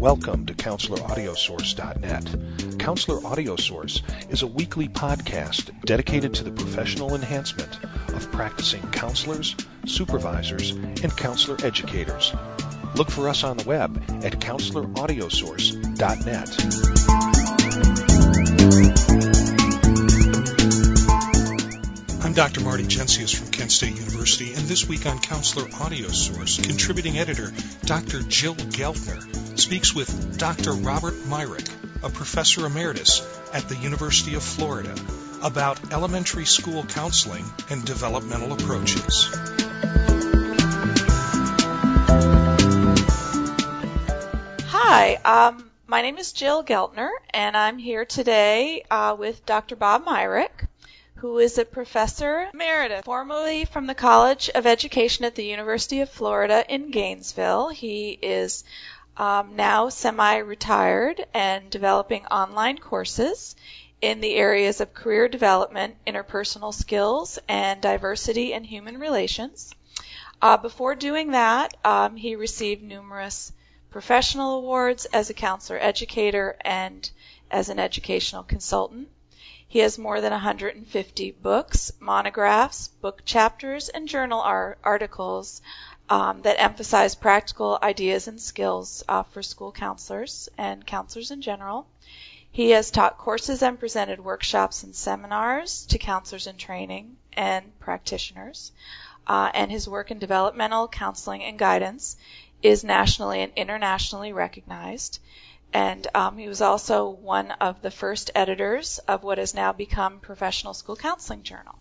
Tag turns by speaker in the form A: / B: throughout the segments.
A: Welcome to CounselorAudioSource.net. Counselor Audio Source is a weekly podcast dedicated to the professional enhancement of practicing counselors, supervisors, and counselor educators. Look for us on the web at CounselorAudioSource.net.
B: I'm Dr. Marty Jensius from Kent State University, and this week on Counselor Audio Source, contributing editor Dr. Jill Geltner speaks with Dr. Robert Myrick, a professor emeritus at the University of Florida, about elementary school counseling and developmental approaches.
C: Hi, my name is Jill Geltner, and I'm here today with Dr. Bob Myrick, who is a professor emeritus, formerly from the College of Education at the University of Florida in Gainesville. He is now semi-retired and developing online courses in the areas of career development, interpersonal skills, and diversity and human relations. Before doing that, he received numerous professional awards as a counselor educator and as an educational consultant. He has more than 150 books, monographs, book chapters, and journal articles that emphasize practical ideas and skills for school counselors and counselors in general. He has taught courses and presented workshops and seminars to counselors in training and practitioners. And his work in developmental counseling and guidance is nationally and internationally recognized. And he was also one of the first editors of what has now become Professional School Counseling Journal.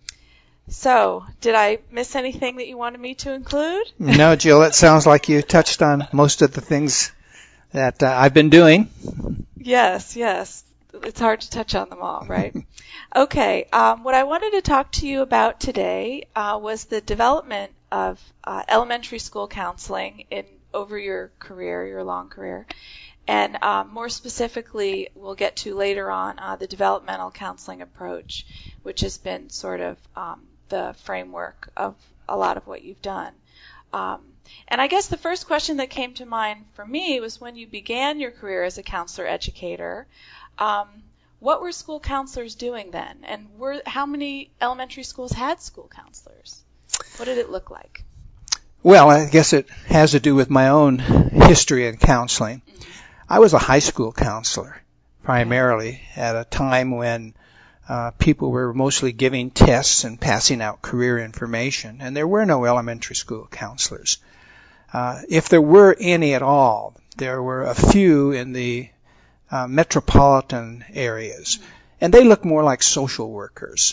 C: So, did I miss anything that you wanted me to include?
D: No, Jill, it sounds like you touched on most of the things that I've been doing.
C: Yes. It's hard to touch on them all, right? Okay, what I wanted to talk to you about today was the development of elementary school counseling over your career, your long career. And more specifically, we'll get to later on the developmental counseling approach, which has been sort of the framework of a lot of what you've done. And I guess the first question that came to mind for me was when you began your career as a counselor educator, what were school counselors doing then? And how many elementary schools had school counselors? What did it look like?
D: Well, I guess it has to do with my own history in counseling. Mm-hmm. I was a high school counselor, primarily, at a time when people were mostly giving tests and passing out career information, and there were no elementary school counselors. If there were any at all, there were a few in the metropolitan areas, and they looked more like social workers.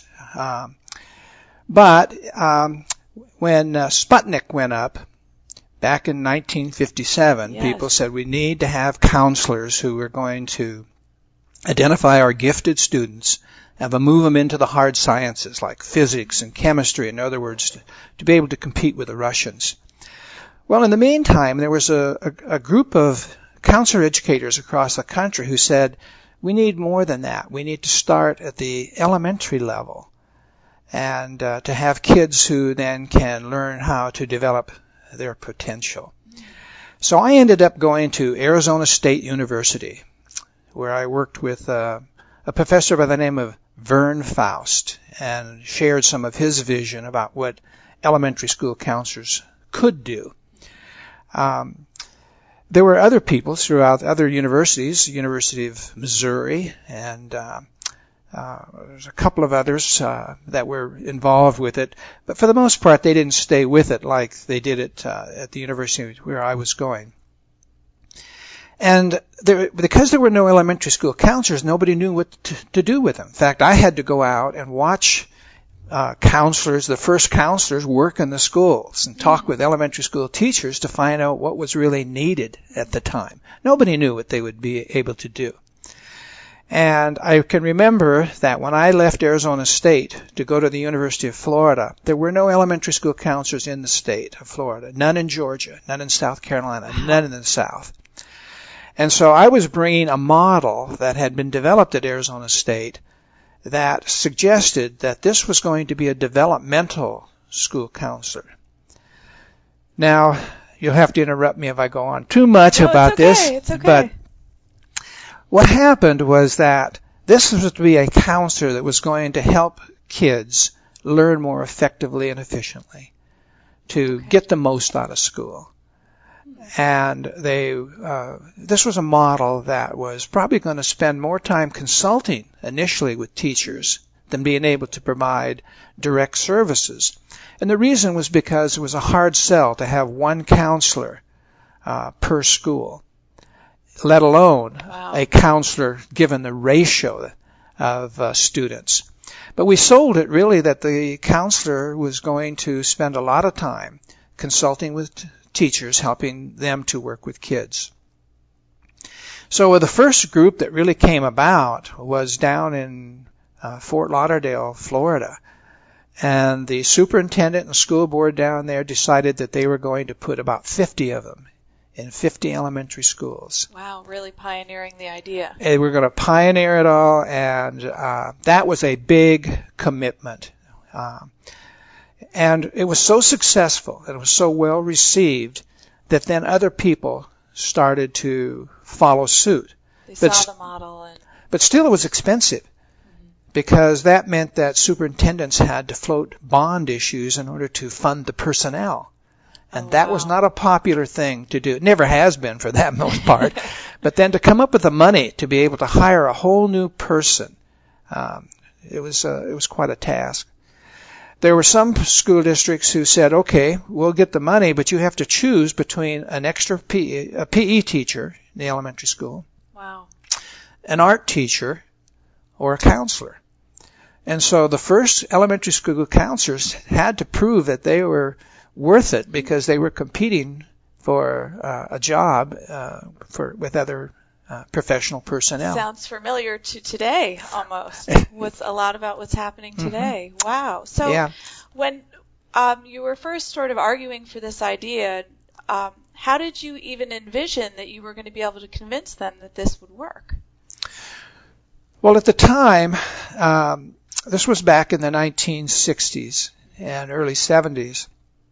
D: But when Sputnik went up, back in 1957, yes, people said we need to have counselors who are going to identify our gifted students and move them into the hard sciences like physics and chemistry, in other words, to be able to compete with the Russians. Well, in the meantime, there was a group of counselor educators across the country who said, we need more than that. We need to start at the elementary level and to have kids who then can learn how to develop their potential. So I ended up going to Arizona State University, where I worked with a professor by the name of Vern Faust and shared some of his vision about what elementary school counselors could do. There were other people throughout other universities, University of Missouri, and there's a couple of others that were involved with it. But for the most part, they didn't stay with it like they did it at the university where I was going. And because there were no elementary school counselors, nobody knew what to do with them. In fact, I had to go out and watch counselors, the first counselors, work in the schools and talk with elementary school teachers to find out what was really needed at the time. Nobody knew what they would be able to do. And I can remember that when I left Arizona State to go to the University of Florida, there were no elementary school counselors in the state of Florida, none in Georgia, none in South Carolina, none in the South. And so I was bringing a model that had been developed at Arizona State that suggested that this was going to be a developmental school counselor. Now, you'll have to interrupt me if I go on too much about
C: this. It's okay.
D: But what happened was that this was to be a counselor that was going to help kids learn more effectively and efficiently to get the most out of school. And this was a model that was probably going to spend more time consulting initially with teachers than being able to provide direct services. And the reason was because it was a hard sell to have one counselor per school, let alone a counselor given the ratio of students. But we sold it really that the counselor was going to spend a lot of time consulting with teachers, helping them to work with kids. So the first group that really came about was down in Fort Lauderdale, Florida. And the superintendent and the school board down there decided that they were going to put about 50 of them in 50 elementary schools.
C: Wow, really pioneering the idea.
D: And we're going to pioneer it all, and that was a big commitment. And it was so successful, and it was so well received, that then other people started to follow suit.
C: They saw the model.
D: But still it was expensive, because that meant that superintendents had to float bond issues in order to fund the personnel. And that was not a popular thing to do. It never has been for that most part. But then to come up with the money to be able to hire a whole new person, it was quite a task. There were some school districts who said, okay, we'll get the money, but you have to choose between an extra PE teacher in the elementary school, an art teacher, or a counselor. And so the first elementary school counselors had to prove that they were worth it because they were competing for a job with other professional personnel.
C: Sounds familiar to today almost. What's a lot about what's happening today. Mm-hmm. Wow. So when you were first sort of arguing for this idea, how did you even envision that you were going to be able to convince them that this would work?
D: Well, at the time, this was back in the 1960s and early 70s.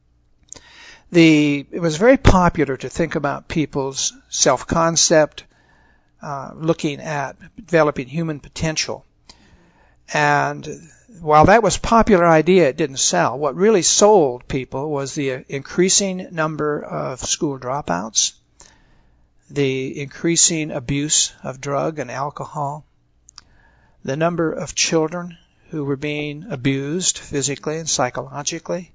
D: It was very popular to think about people's self-concept, looking at developing human potential. And while that was a popular idea, it didn't sell. What really sold people was the increasing number of school dropouts, the increasing abuse of drug and alcohol, the number of children who were being abused physically and psychologically.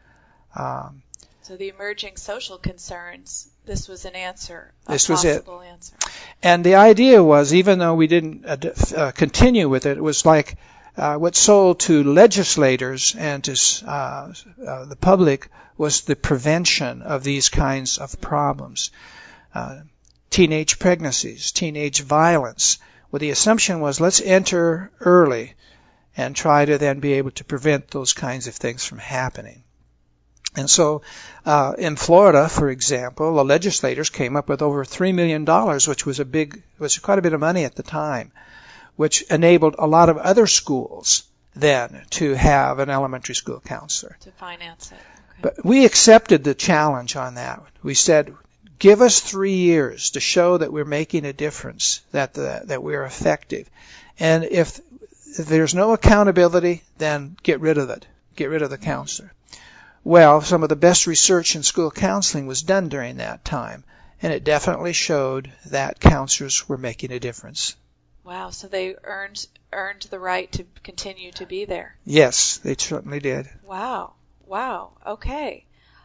C: So the emerging social concerns, this was an answer,
D: this was it.
C: Answer.
D: And the idea was, even though we didn't continue with it, it was like what sold to legislators and to the public was the prevention of these kinds of problems. Teenage pregnancies, teenage violence. Well, the assumption was, let's enter early and try to then be able to prevent those kinds of things from happening. And so in Florida, for example, the legislators came up with over $3 million, which was quite a bit of money at the time, which enabled a lot of other schools then to have an elementary school counselor.
C: To finance it. Okay.
D: But we accepted the challenge on that. We said, give us 3 years to show that we're making a difference, that we're effective. And if there's no accountability, then get rid of it. Get rid of the counselor. Well, some of the best research in school counseling was done during that time, and it definitely showed that counselors were making a difference.
C: Wow, so they earned the right to continue to be there.
D: Yes, they certainly did.
C: Wow, okay.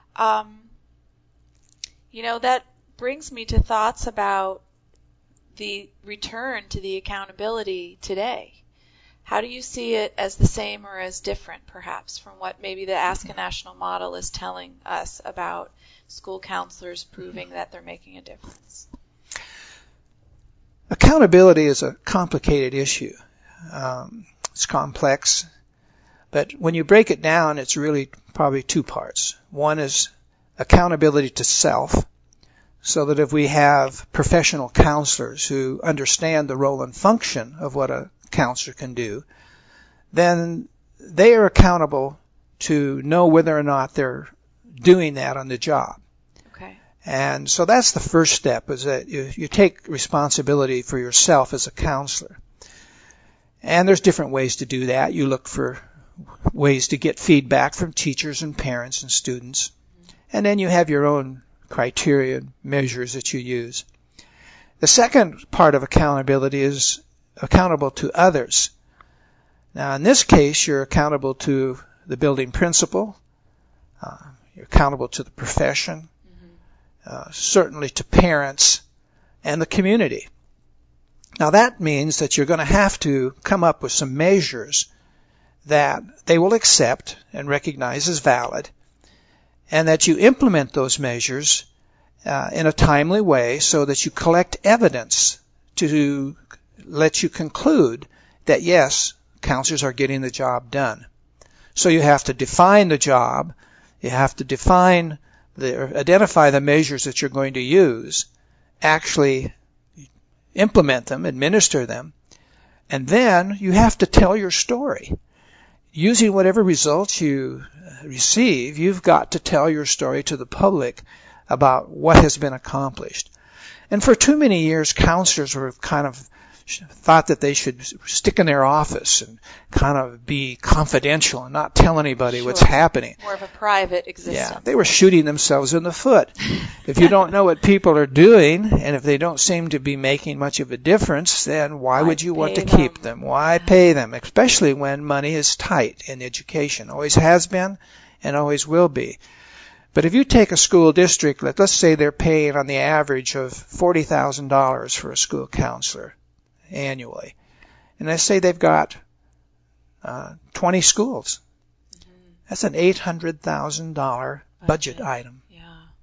C: That brings me to thoughts about the return to the accountability today. How do you see it as the same or as different, perhaps, from what maybe the Ask a National model is telling us about school counselors proving that they're making a difference?
D: Accountability is a complicated issue. It's complex. But when you break it down, it's really probably two parts. One is accountability to self, so that if we have professional counselors who understand the role and function of what a counselor can do, then they are accountable to know whether or not they're doing that on the job.
C: Okay.
D: And so that's the first step, is that you take responsibility for yourself as a counselor. And there's different ways to do that. You look for ways to get feedback from teachers and parents and students. And then you have your own criteria and measures that you use. The second part of accountability is accountable to others. Now, in this case, you're accountable to the building principal. You're accountable to the profession. Certainly to parents and the community. Now that means that you're going to have to come up with some measures that they will accept and recognize as valid, and that you implement those measures in a timely way so that you collect evidence to let you conclude that yes, counselors are getting the job done. So you have to define the job, you have to identify the measures that you're going to use, actually implement them, administer them, and then you have to tell your story. Using whatever results you receive, you've got to tell your story to the public about what has been accomplished. And for too many years, counselors were kind of thought that they should stick in their office and kind of be confidential and not tell anybody what's happening.
C: More of a private existence.
D: Yeah, they were shooting themselves in the foot. If you don't know what people are doing, and if they don't seem to be making much of a difference, then why would you want to keep them? Why pay them? Especially when money is tight in education. Always has been and always will be. But if you take a school district, let's say they're paying on the average of $40,000 for a school counselor annually. And let's say they've got 20 schools. That's an $800,000 budget item.
C: Yeah.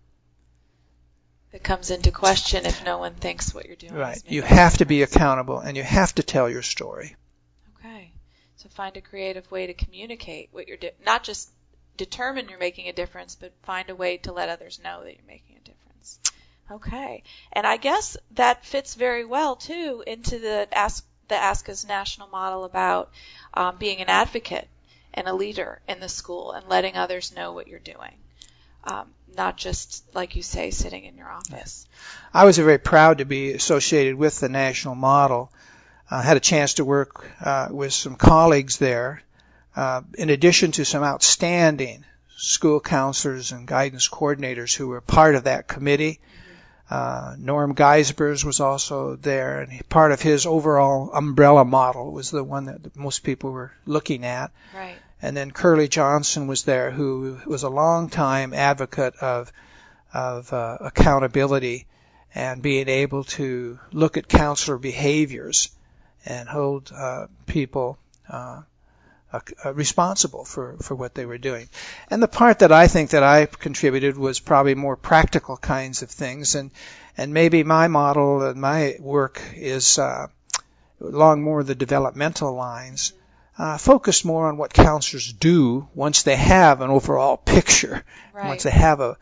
C: It comes into question if no one thinks what you're doing.
D: Right. You have to be accountable, and you have to tell your story.
C: Okay. So find a creative way to communicate what you're doing. Not just determine you're making a difference, but find a way to let others know that you're making a difference. Okay. And I guess that fits very well, too, into the ASCA's national model about being an advocate and a leader in the school and letting others know what you're doing. Not just, like you say, sitting in your office.
D: I was very proud to be associated with the national model. I had a chance to work with some colleagues there, in addition to some outstanding school counselors and guidance coordinators who were part of that committee. Norm Geisbers was also there, and part of his overall umbrella model was the one that most people were looking at.
C: Right.
D: And then Curly Johnson was there, who was a long-time advocate of accountability and being able to look at counselor behaviors and hold people responsible for what they were doing. And the part that I think that I contributed was probably more practical kinds of things, and maybe my model and my work is along more the developmental lines, focused more on what counselors do once they have an overall picture,
C: right.
D: Once they have a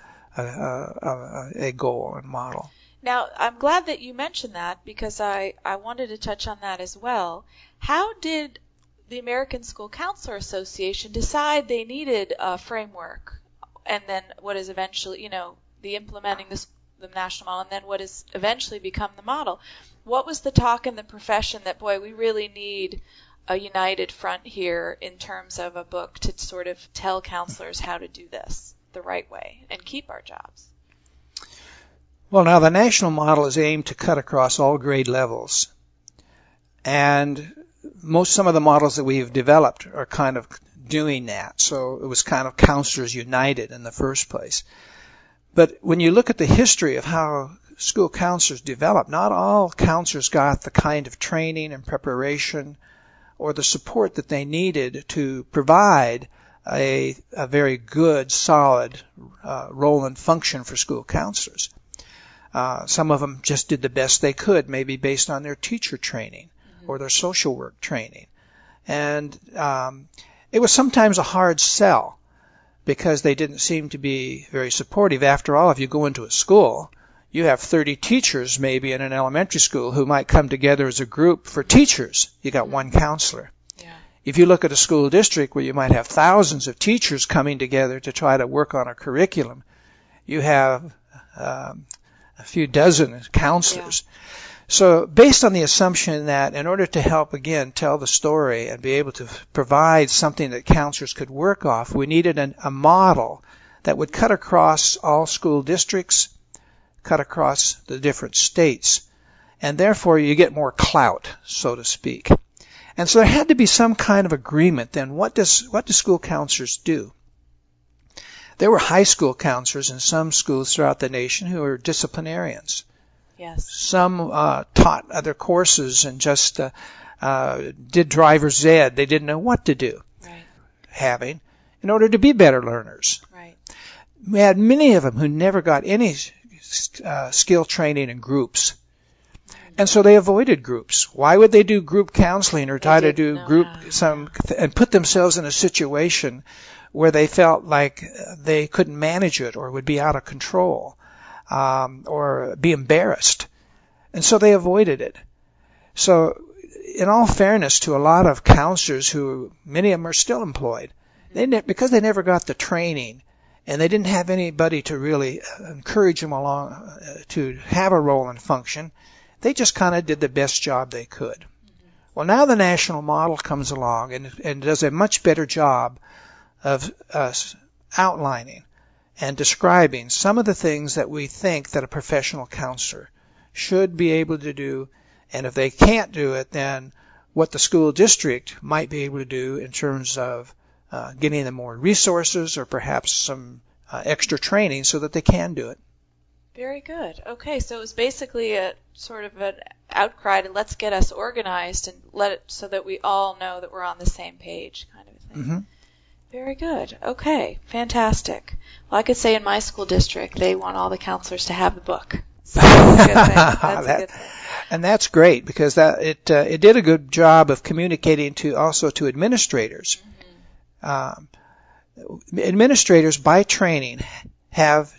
D: goal and model.
C: Now, I'm glad that you mentioned that, because I wanted to touch on that as well. How did the American School Counselor Association decide they needed a framework, and then what is eventually, the implementing the national model, and then what has eventually become the model? What was the talk in the profession that, boy, we really need a united front here in terms of a book to sort of tell counselors how to do this the right way and keep our jobs?
D: Well, now the national model is aimed to cut across all grade levels, and some of the models that we have developed are kind of doing that. So it was kind of Counselors United in the first place. But when you look at the history of how school counselors developed, not all counselors got the kind of training and preparation or the support that they needed to provide a very good, solid role and function for school counselors. Some of them just did the best they could, maybe based on their teacher training or their social work training. And it was sometimes a hard sell because they didn't seem to be very supportive. After all, if you go into a school, you have 30 teachers maybe in an elementary school who might come together as a group for teachers. You got one counselor.
C: Yeah.
D: If you look at a school district where you might have thousands of teachers coming together to try to work on a curriculum, you have a few dozen counselors. Yeah. So based on the assumption that in order to help, again, tell the story and be able to provide something that counselors could work off, we needed a model that would cut across all school districts, cut across the different states, and therefore you get more clout, so to speak. And so there had to be some kind of agreement then. What do school counselors do? There were high school counselors in some schools throughout the nation who were disciplinarians.
C: Yes.
D: Some taught other courses and just did driver's ed. They didn't know what to do.
C: Right.
D: In order to be better learners.
C: Right.
D: We had many of them who never got any skill training in groups. And so they avoided groups. Why would they do group counseling or try to do and put themselves in a situation where they felt like they couldn't manage it or would be out of control? Or be embarrassed. And so they avoided it. So in all fairness to a lot of counselors who, many of them are still employed, because they never got the training and they didn't have anybody to really encourage them along to have a role and function, they just kind of did the best job they could. Mm-hmm. Well, now the national model comes along and does a much better job of outlining and describing some of the things that we think that a professional counselor should be able to do, and if they can't do it, then what the school district might be able to do in terms of getting them more resources or perhaps some extra training so that they can do it.
C: Very good. Okay, so it was basically a sort of an outcry to let's get us organized and let it so that we all know that we're on the same page, kind of a thing.
D: Mm-hmm.
C: Very good. Okay, fantastic. Well, I could say in my school district, they want all the counselors to have the book. So that's a good thing. That's a good thing.
D: And that's great because it did a good job of communicating to administrators. Mm-hmm. Administrators, by training, have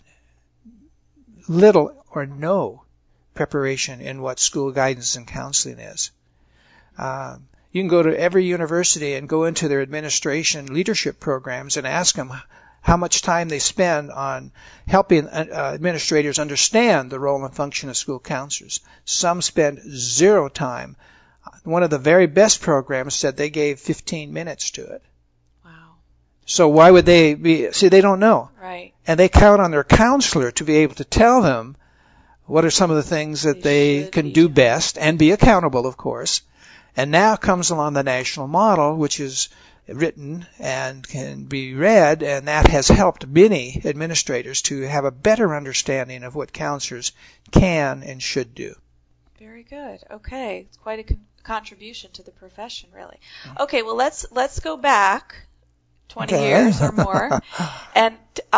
D: little or no preparation in what school guidance and counseling is. You can go to every university and go into their administration leadership programs and ask them how much time they spend on helping administrators understand the role and function of school counselors. Some spend zero time. One of the very best programs said they gave 15 minutes to it.
C: Wow.
D: So why would they be? See, they don't know.
C: Right.
D: And they count on their counselor to be able to tell them what are some of the things that they can do best and be accountable, of course. And now comes along the national model, which is written and can be read, and that has helped many administrators to have a better understanding of what counselors can and should do.
C: Very good. Okay. It's quite a contribution to the profession, really. Okay, well, let's go back 20 years or more. And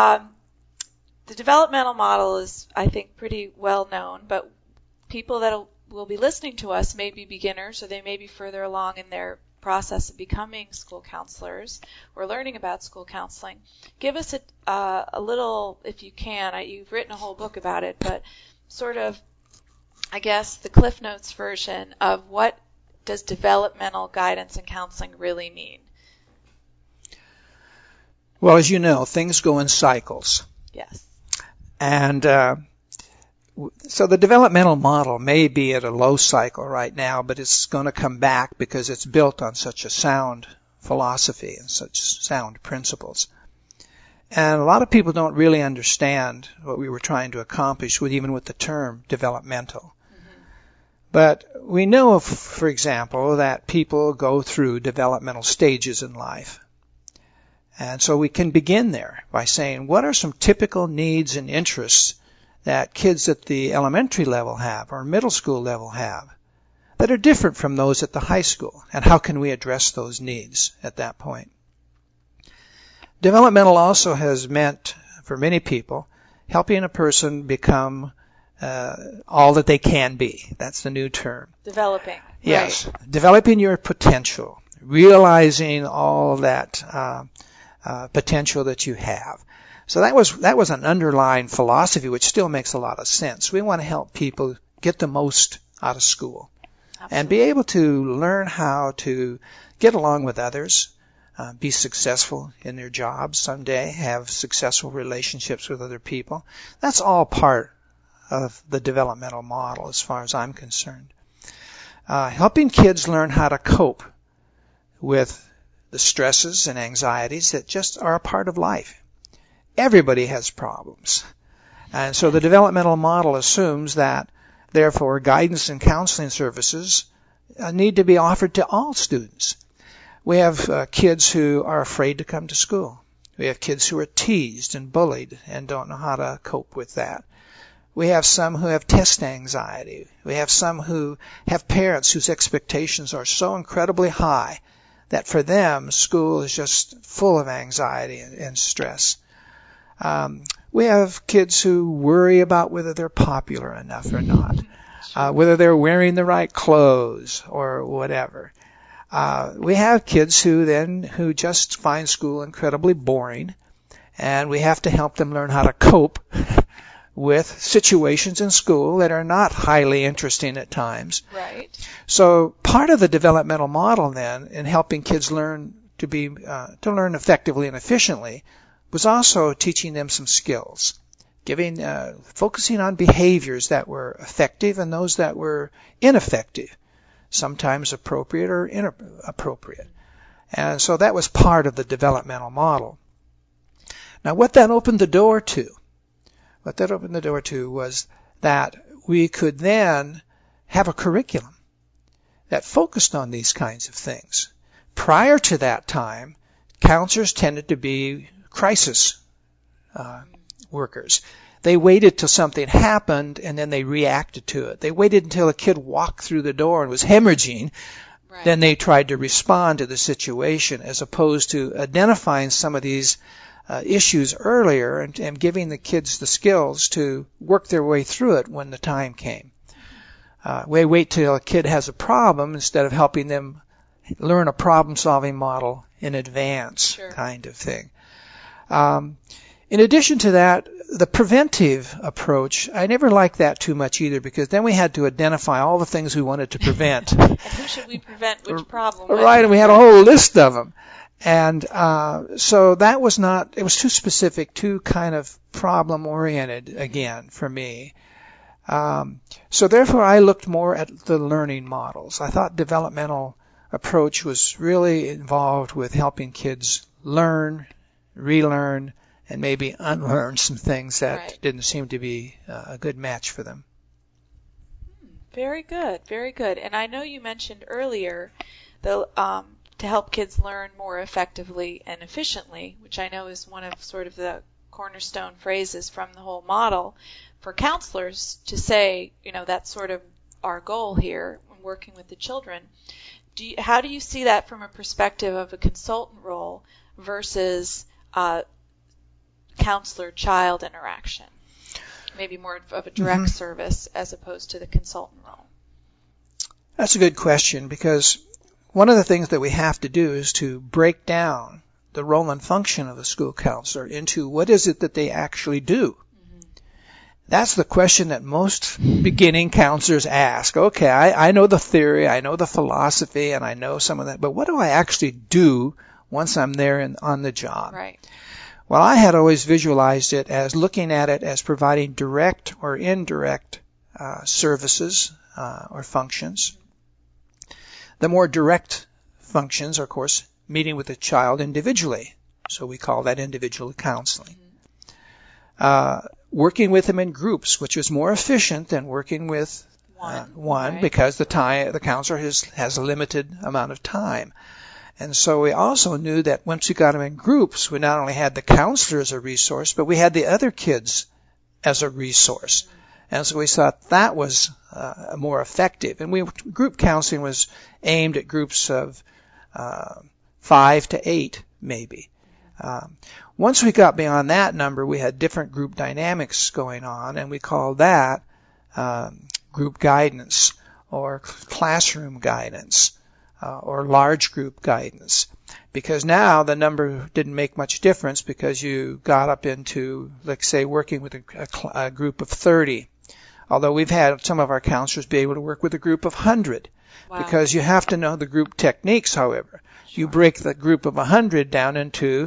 C: the developmental model is, I think, pretty well known, but people that will be listening to us may be beginners, or they may be further along in their process of becoming school counselors or learning about school counseling. Give us a little, if you can, you've written a whole book about it, but sort of, I guess, the Cliff Notes version of what does developmental guidance and counseling really mean?
D: Well, as you know, things go in cycles.
C: Yes.
D: And so the developmental model may be at a low cycle right now, but it's going to come back because it's built on such a sound philosophy and such sound principles. And a lot of people don't really understand what we were trying to accomplish even with the term developmental. Mm-hmm. But we know, for example, that people go through developmental stages in life. And so we can begin there by saying, what are some typical needs and interests that kids at the elementary level have or middle school level have that are different from those at the high school? And how can we address those needs at that point? Developmental also has meant, for many people, helping a person become all that they can be. That's the new term.
C: Developing.
D: Yes.
C: Right.
D: Developing your potential, realizing all that potential that you have. So that was an underlying philosophy which still makes a lot of sense. We want to help people get the most out of school. Absolutely. And be able to learn how to get along with others, be successful in their jobs someday, have successful relationships with other people. That's all part of the developmental model as far as I'm concerned. Helping kids learn how to cope with the stresses and anxieties that just are a part of life. Everybody has problems. And so the developmental model assumes that, therefore, guidance and counseling services need to be offered to all students. We have kids who are afraid to come to school. We have kids who are teased and bullied and don't know how to cope with that. We have some who have test anxiety. We have some who have parents whose expectations are so incredibly high that for them, school is just full of anxiety and stress. We have kids who worry about whether they're popular enough or not, whether they're wearing the right clothes or whatever. We have kids who just find school incredibly boring, and we have to help them learn how to cope with situations in school that are not highly interesting at times.
C: Right.
D: So part of the developmental model then in helping kids learn to learn effectively and efficiently was also teaching them some skills, focusing on behaviors that were effective and those that were ineffective, sometimes appropriate or inappropriate. And so that was part of the developmental model. Now what that opened the door to was that we could then have a curriculum that focused on these kinds of things. Prior to that time, counselors tended to be crisis workers. They waited till something happened and then they reacted to it. They waited until a kid walked through the door and was hemorrhaging. Right. Then they tried to respond to the situation, as opposed to identifying some of these issues earlier and giving the kids the skills to work their way through it when the time came. We wait till a kid has a problem instead of helping them learn a problem-solving model in advance, sure, kind of thing. In addition to that, the preventive approach, I never liked that too much either, because then we had to identify all the things we wanted to prevent.
C: And who should we prevent which problem?
D: Right, and we had a whole list of them. And so that was it was too specific, too kind of problem-oriented, again, for me. So therefore I looked more at the learning models. I thought developmental approach was really involved with helping kids learn, relearn, and maybe unlearn some things that didn't seem to be a good match for them.
C: Very good, very good. And I know you mentioned earlier to help kids learn more effectively and efficiently, which I know is one of sort of the cornerstone phrases from the whole model for counselors to say, that's sort of our goal here when working with the children. How do you see that from a perspective of a consultant role versus counselor-child interaction? Maybe more of a direct service as opposed to the consultant role.
D: That's a good question, because one of the things that we have to do is to break down the role and function of a school counselor into what is it that they actually do. Mm-hmm. That's the question that most beginning counselors ask. Okay, I know the theory, I know the philosophy, and I know some of that, but what do I actually do once I'm there on the job?
C: Right.
D: Well, I had always visualized it as looking at it as providing direct or indirect services or functions. The more direct functions are, of course, meeting with the child individually. So we call that individual counseling. Working with them in groups, which is more efficient than working with one, because the counselor has a limited amount of time. And so we also knew that once we got them in groups, we not only had the counselor as a resource, but we had the other kids as a resource. And so we thought that was more effective. And group counseling was aimed at groups of 5 to 8, maybe. Once we got beyond that number, we had different group dynamics going on, and we called that group guidance or classroom guidance. Or large group guidance, because now the number didn't make much difference because you got up into, let's say, working with a group of 30, although we've had some of our counselors be able to work with a group of 100.
C: Wow.
D: Because you have to know the group techniques, however. Sure. You break the group of 100 down into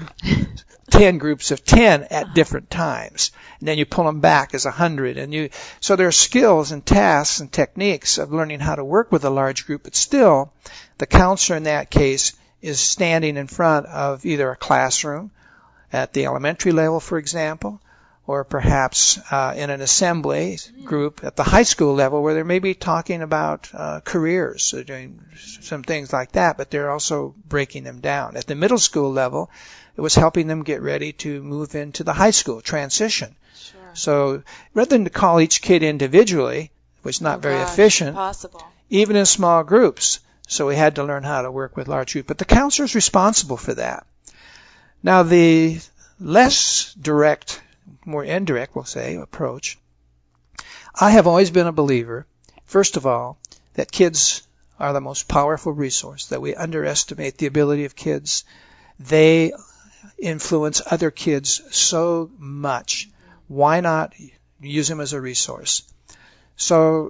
D: 10 groups of 10 at different times. And then you pull them back as 100. So there are skills and tasks and techniques of learning how to work with a large group, but still, the counselor in that case is standing in front of either a classroom at the elementary level, for example, or perhaps in an assembly group at the high school level where they may be talking about careers, doing some things like that, but they're also breaking them down. At the middle school level, it was helping them get ready to move into the high school transition.
C: Sure.
D: So rather than to call each kid individually, which is not very efficient,
C: impossible.
D: Even in small groups, so we had to learn how to work with large groups. But the counselor is responsible for that. Now, the less direct, more indirect, we'll say, approach, I have always been a believer, first of all, that kids are the most powerful resource, that we underestimate the ability of kids. They influence other kids so much. Why not use them as a resource? So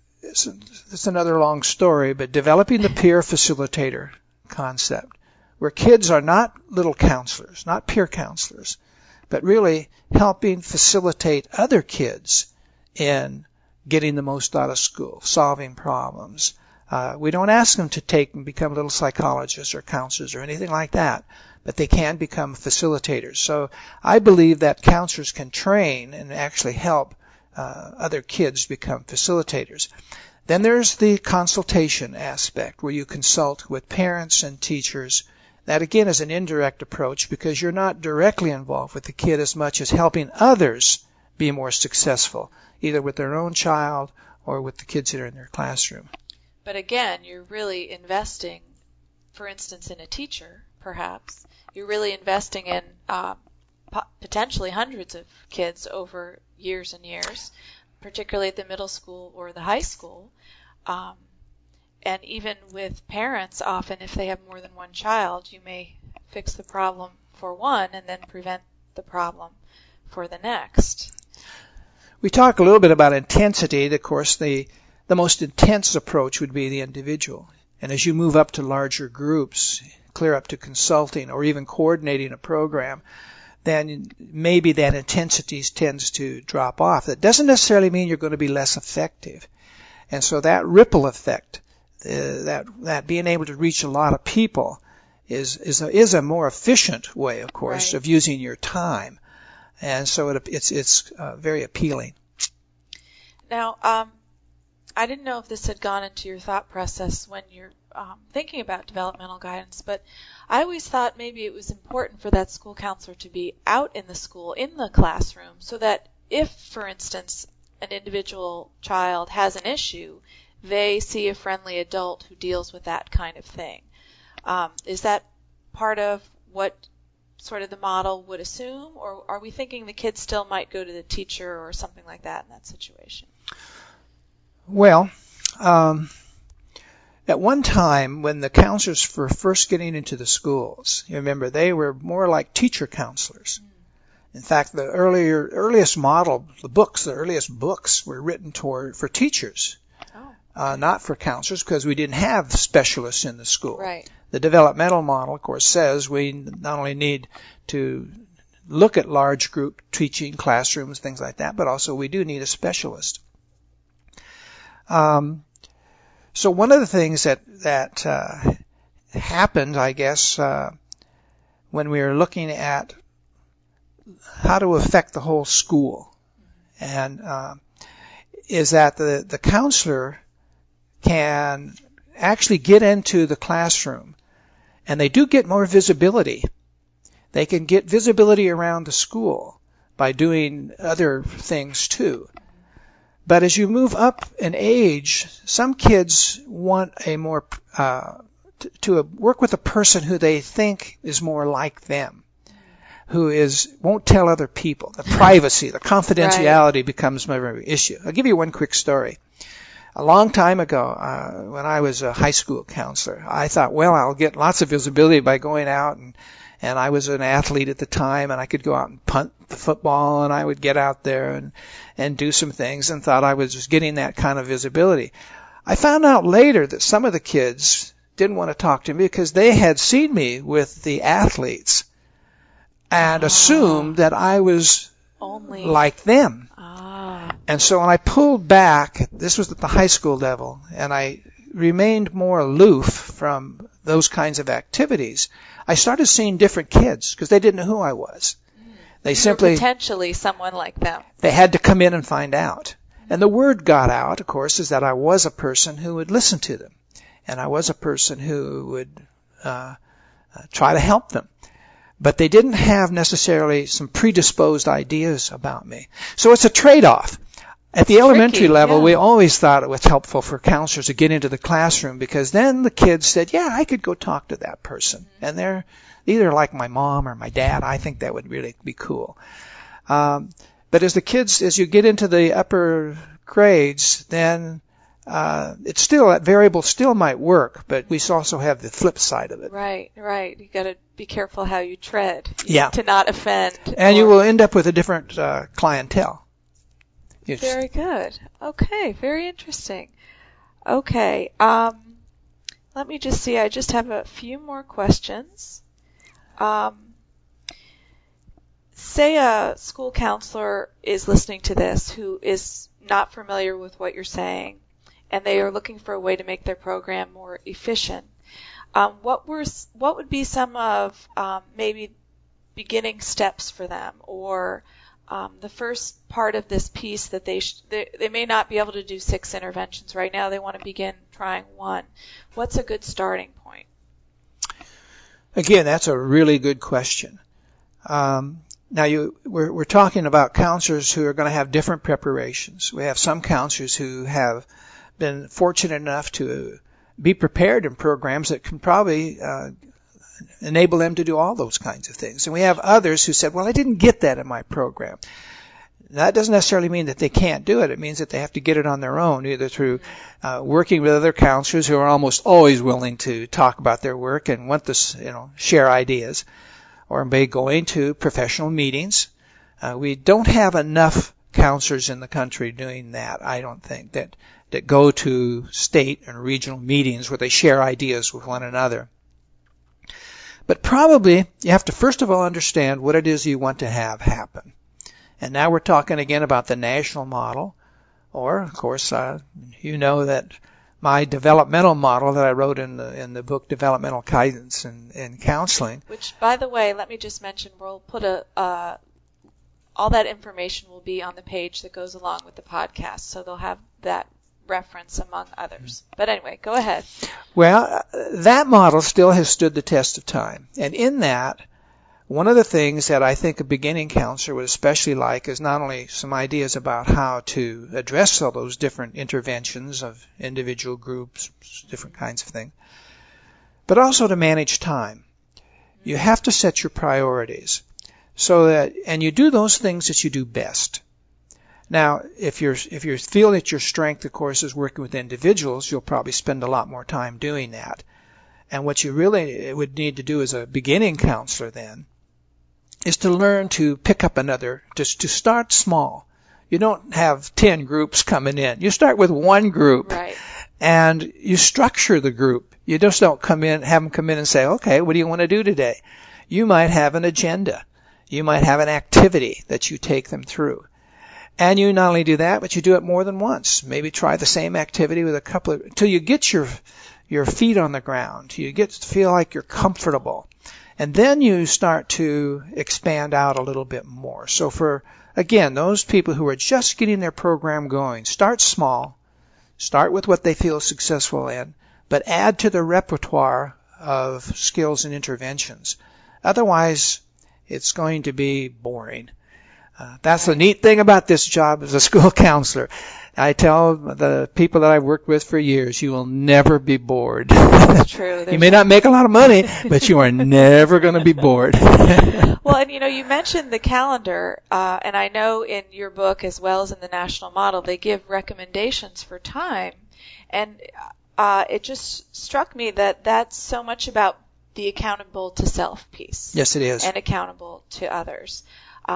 D: it's another long story, but developing the peer facilitator concept, where kids are not little counselors, not peer counselors, but really helping facilitate other kids in getting the most out of school, solving problems. We don't ask them to take and become little psychologists or counselors or anything like that, but they can become facilitators. So I believe that counselors can train and actually help other kids become facilitators. Then there's the consultation aspect, where you consult with parents and teachers. That, again, is an indirect approach because you're not directly involved with the kid as much as helping others be more successful, either with their own child or with the kids that are in their classroom.
C: But again, you're really investing, for instance, in a teacher, perhaps. You're really investing in potentially hundreds of kids over years and years, particularly at the middle school or the high school. And even with parents, often if they have more than one child, you may fix the problem for one and then prevent the problem for the next.
D: We talk a little bit about intensity. Of course, the most intense approach would be the individual. And as you move up to larger groups, clear up to consulting or even coordinating a program, then maybe that intensity tends to drop off. That doesn't necessarily mean you're going to be less effective. And so that ripple effect, that being able to reach a lot of people is a more efficient way, of course,
C: right,
D: of using your time. And so it's very appealing.
C: Now, I didn't know if this had gone into your thought process when you're thinking about developmental guidance, but I always thought maybe it was important for that school counselor to be out in the school, in the classroom, so that if, for instance, an individual child has an issue, they see a friendly adult who deals with that kind of thing. Is that part of what sort of the model would assume, or are we thinking the kids still might go to the teacher or something like that in that situation?
D: Well, at one time when the counselors were first getting into the schools, you remember, they were more like teacher counselors. In fact, the earliest model, the earliest books were written for teachers, not for counselors, because we didn't have specialists in the school.
C: Right.
D: The developmental model, of course, says we not only need to look at large group teaching, classrooms, things like that, but also we do need a specialist. So one of the things that happened, I guess, when we were looking at how to affect the whole school, and is that the counselor can actually get into the classroom, and they do get more visibility. They can get visibility around the school by doing other things too. But as you move up in age, some kids want a more to work with a person who they think is more like them, who won't tell other people. The privacy, the confidentiality becomes more of an issue. I'll give you one quick story. A long time ago, when I was a high school counselor, I thought, well, I'll get lots of visibility by going out, and I was an athlete at the time, and I could go out and punt the football, and I would get out there and do some things, and thought I was just getting that kind of visibility. I found out later that some of the kids didn't want to talk to me because they had seen me with the athletes and assumed that I was
C: only
D: like them. And so when I pulled back, this was at the high school level, and I remained more aloof from those kinds of activities, I started seeing different kids because they didn't know who I was. They simply
C: potentially someone like them.
D: They had to come in and find out. And the word got out, of course, is that I was a person who would listen to them, and I was a person who would try to help them. But they didn't have necessarily some predisposed ideas about me. So it's a trade-off. At the elementary level, we always thought it was helpful for counselors to get into the classroom because then the kids said, yeah, I could go talk to that person. And they're either like my mom or my dad. I think that would really be cool. But as you get into the upper grades, then it's still, that variable still might work, but we also have the flip side of it.
C: Right. You got to be careful how you tread.
D: Yeah.
C: To not offend.
D: And you will end up with a different clientele.
C: Very good. Okay, very interesting. Okay, let me just see. I just have a few more questions. Say a school counselor is listening to this who is not familiar with what you're saying, and they are looking for a way to make their program more efficient. What would be some of maybe beginning steps for them, or the first part of this piece that they may not be able to do 6 interventions right now. They want to begin trying 1. What's a good starting point?
D: Again, that's a really good question. Now we're talking about counselors who are going to have different preparations. We have some counselors who have been fortunate enough to be prepared in programs that can probably enable them to do all those kinds of things. And we have others who said, well, I didn't get that in my program. That doesn't necessarily mean that they can't do it. It means that they have to get it on their own, either through working with other counselors who are almost always willing to talk about their work and want to, share ideas, or by going to professional meetings. We don't have enough counselors in the country doing that, I don't think, that go to state and regional meetings where they share ideas with one another. But probably you have to first of all understand what it is you want to have happen. And now we're talking again about the national model, or of course that my developmental model that I wrote in the book Developmental Guidance in Counseling.
C: Which, by the way, let me just mention, we'll put all that information will be on the page that goes along with the podcast, so they'll have that reference among others. But anyway, go ahead.
D: Well, that model still has stood the test of time. And in that, one of the things that I think a beginning counselor would especially like is not only some ideas about how to address all those different interventions of individual groups, different kinds of things, but also to manage time. You have to set your priorities and you do those things that you do best. Now, if you feel that your strength, of course, is working with individuals, you'll probably spend a lot more time doing that. And what you really would need to do as a beginning counselor then is to learn to pick up just to start small. You don't have 10 groups coming in. You start with one group,
C: right,
D: and you structure the group. You just don't have them come in and say, okay, what do you want to do today? You might have an agenda. You might have an activity that you take them through. And you not only do that, but you do it more than once. Maybe try the same activity with until you get your feet on the ground. You get to feel like you're comfortable. And then you start to expand out a little bit more. So for, again, those people who are just getting their program going, start small. Start with what they feel successful in, but add to the repertoire of skills and interventions. Otherwise, it's going to be boring. That's the neat thing about this job as a school counselor. I tell the people that I've worked with for years, you will never be bored.
C: That's true.
D: You may not make a lot of money, but you are never going to be bored.
C: Well, and you mentioned the calendar, and I know in your book as well as in the national model, they give recommendations for time. And it just struck me that that's so much about the accountable to self piece.
D: Yes, it is.
C: And accountable to others.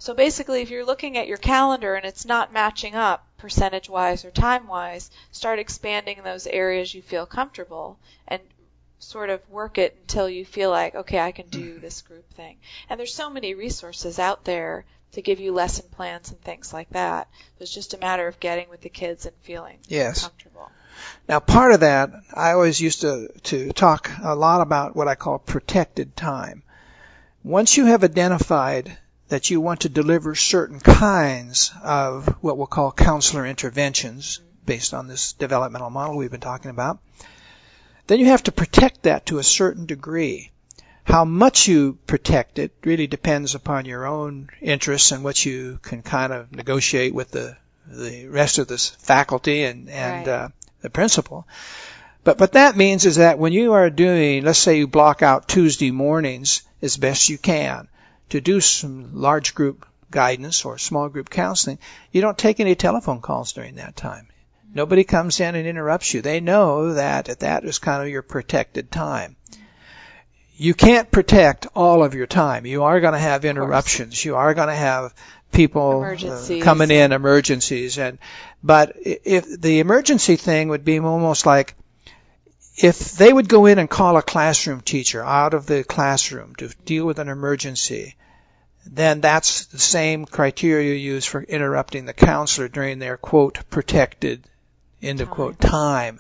C: So basically, if you're looking at your calendar and it's not matching up percentage-wise or time-wise, start expanding those areas you feel comfortable and sort of work it until you feel like, okay, I can do this group thing. And there's so many resources out there to give you lesson plans and things like that. So it's just a matter of getting with the kids and feeling comfortable.
D: Now, part of that, I always used to talk a lot about what I call protected time. Once you have identified that you want to deliver certain kinds of what we'll call counselor interventions based on this developmental model we've been talking about, then you have to protect that to a certain degree. How much you protect it really depends upon your own interests and what you can kind of negotiate with the rest of this faculty and the principal. But that means is that when you are doing, let's say you block out Tuesday mornings as best you can to do some large group guidance or small group counseling, you don't take any telephone calls during that time. Nobody comes in and interrupts you. They know that that is kind of your protected time. You can't protect all of your time. You are going to have interruptions. You are going to have people coming in, emergencies. But if the emergency thing would be almost like if they would go in and call a classroom teacher out of the classroom to deal with an emergency, then that's the same criteria used for interrupting the counselor during their, quote, protected, end of quote, time.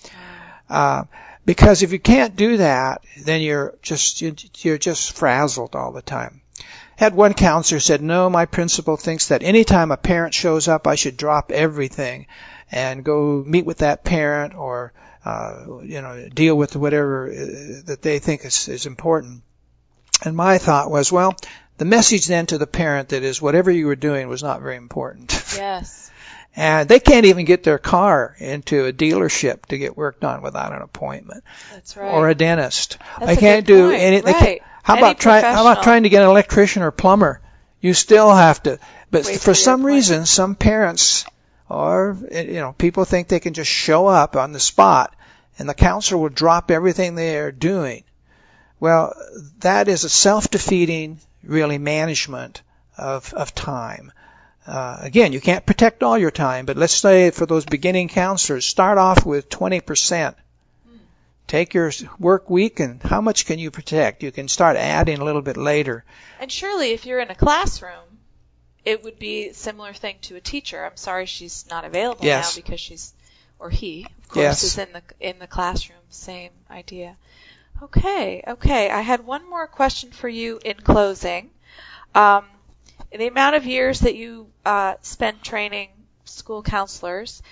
D: Because if you can't do that, then you're just frazzled all the time. Had one counselor said, no, my principal thinks that anytime a parent shows up, I should drop everything and go meet with that parent or, deal with whatever that they think is important. And my thought was, well, the message then to the parent that is whatever you were doing was not very important.
C: Yes.
D: And they can't even get their car into a dealership to get work done without an appointment.
C: That's right.
D: Or a dentist.
C: That's
D: they can't do anything.
C: Right.
D: How about trying to get an electrician or plumber? You still have to. But for some reason, some parents or people think they can just show up on the spot and the counselor will drop everything they are doing. Well, that is a self-defeating, really, management of time. Again, you can't protect all your time, but let's say for those beginning counselors, start off with 20%. Take your work week and how much can you protect? You can start adding a little bit later.
C: And surely if you're in a classroom, it would be a similar thing to a teacher. I'm sorry she's not available now because she's, or he, of course, is in the classroom. Same idea. Okay. I had one more question for you in closing. The amount of years that you spend training school counselors,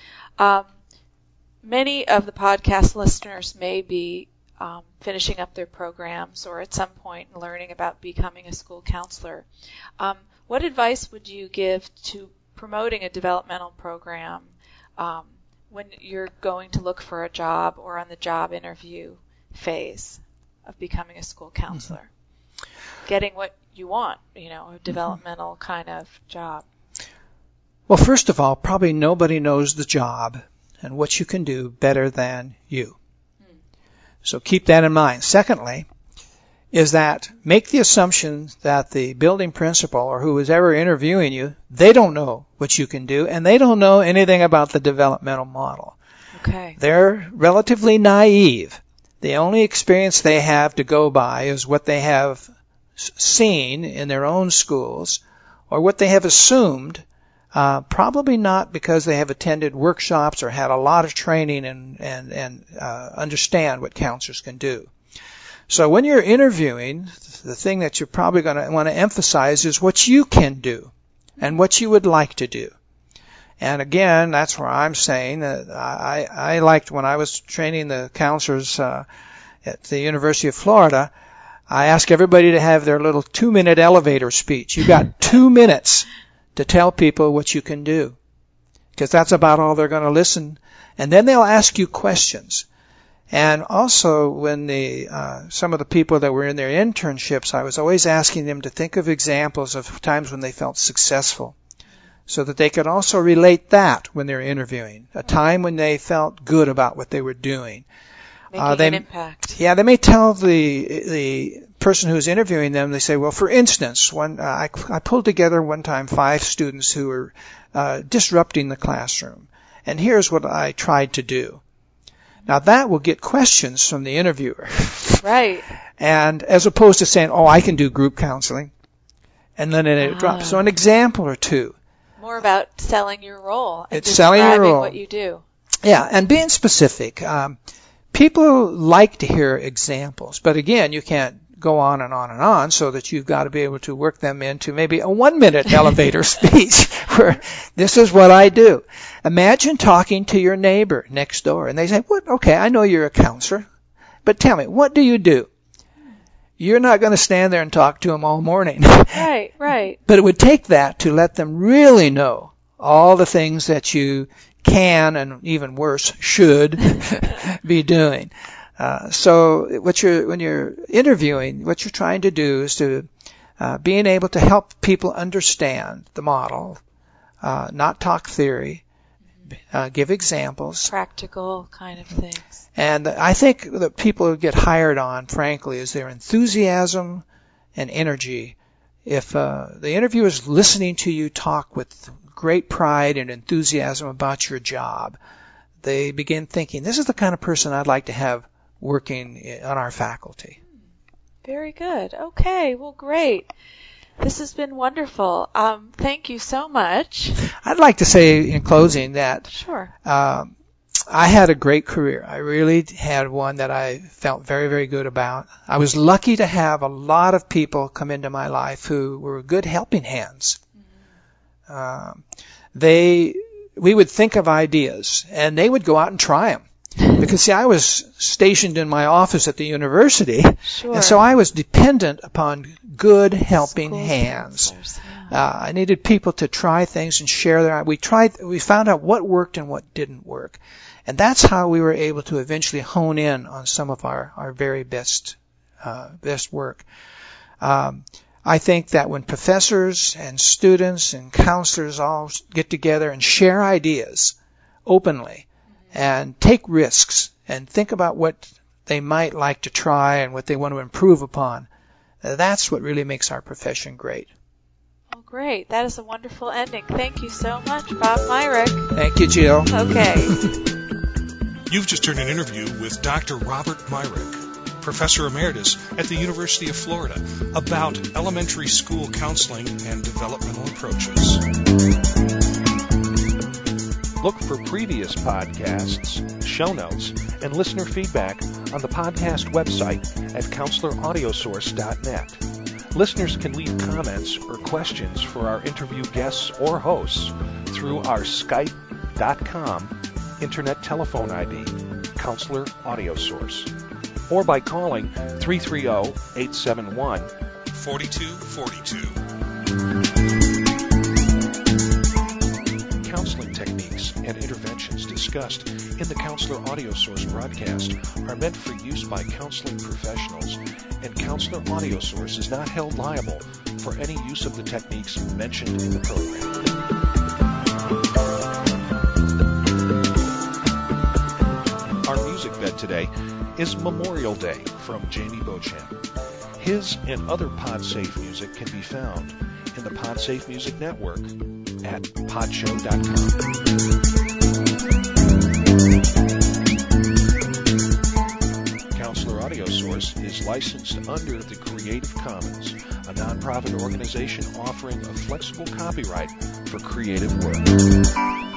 C: many of the podcast listeners may be finishing up their programs or at some point learning about becoming a school counselor. What advice would you give to promoting a developmental program when you're going to look for a job or on the job interview phase of becoming a school counselor? Getting what you want, a developmental kind of job.
D: Well, first of all, probably nobody knows the job and what you can do better than you. So keep that in mind. Secondly, is that make the assumption that the building principal or who is ever interviewing you, they don't know what you can do and they don't know anything about the developmental model.
C: Okay.
D: They're relatively naive. The only experience they have to go by is what they have seen in their own schools or what they have assumed, probably not because they have attended workshops or had a lot of training and understand what counselors can do. So when you're interviewing, the thing that you're probably going to want to emphasize is what you can do and what you would like to do. And again, that's where I'm saying that I liked when I was training the counselors at the University of Florida, I asked everybody to have their little 2-minute elevator speech. You got 2 minutes to tell people what you can do, because that's about all they're going to listen. And then they'll ask you questions. And also, when some of the people that were in their internships, I was always asking them to think of examples of times when they felt successful, so that they could also relate that when they're interviewing, a time when they felt good about what they were doing.
C: Making an impact.
D: Yeah, they may tell the person who's interviewing them, they say, well, for instance, I pulled together one time 5 students who were disrupting the classroom, and here's what I tried to do. Now that will get questions from the interviewer.
C: Right.
D: And as opposed to saying, oh, I can do group counseling, and then it drops. So an example or two.
C: More about selling your role. And
D: it's selling your role.
C: What you do.
D: Yeah, and being specific. People like to hear examples, but again, you can't go on and on and on, so that you've got to be able to work them into maybe a 1-minute elevator speech where this is what I do. Imagine talking to your neighbor next door, and they say, "What? Okay, I know you're a counselor, but tell me, what do you do?" You're not going to stand there and talk to them all morning.
C: Right, right.
D: But it would take that to let them really know all the things that you can, and even worse, should be doing. So when you're interviewing, what you're trying to do is to being able to help people understand the model, not talk theory, give examples.
C: Practical kind of things.
D: And I think that people who get hired on, frankly, is their enthusiasm and energy. If the interviewer is listening to you talk with great pride and enthusiasm about your job, they begin thinking, this is the kind of person I'd like to have working on our faculty.
C: Very good. Okay, well, great. This has been wonderful. Thank you so much.
D: I'd like to say in closing that
C: Sure.
D: I had a great career. I really had one that I felt very, very good about. I was lucky to have a lot of people come into my life who were good helping hands. We would think of ideas, and they would go out and try them. Because, see, I was stationed in my office at the university,
C: Sure.
D: and so I was dependent upon good helping hands.
C: Yeah.
D: I needed people to try things and share their. We found out what worked and what didn't work, and that's how we were able to eventually hone in on some of our very best work. I think that when professors and students and counselors all get together and share ideas openly, and take risks and think about what they might like to try and what they want to improve upon, that's what really makes our profession great.
C: Oh, great. That is a wonderful ending. Thank you so much, Bob Myrick.
D: Thank you, Jill.
C: Okay.
B: You've just heard an interview with Dr. Robert Myrick, Professor Emeritus at the University of Florida, about elementary school counseling and developmental approaches.
A: Look for previous podcasts, show notes, and listener feedback on the podcast website at counseloraudiosource.net. Listeners can leave comments or questions for our interview guests or hosts through our Skype.com Internet telephone ID, Counselor Audio Source, or by calling 330-871-4242. Counseling techniques and interventions discussed in the Counselor Audio Source broadcast are meant for use by counseling professionals, and Counselor Audio Source is not held liable for any use of the techniques mentioned in the program. Our music bed today is Memorial Day from Jamie Beauchamp. His and other PodSafe music can be found in the PodSafe Music Network at podshow.com. Counselor Audio Source is licensed under the Creative Commons, a nonprofit organization offering a flexible copyright for creative work.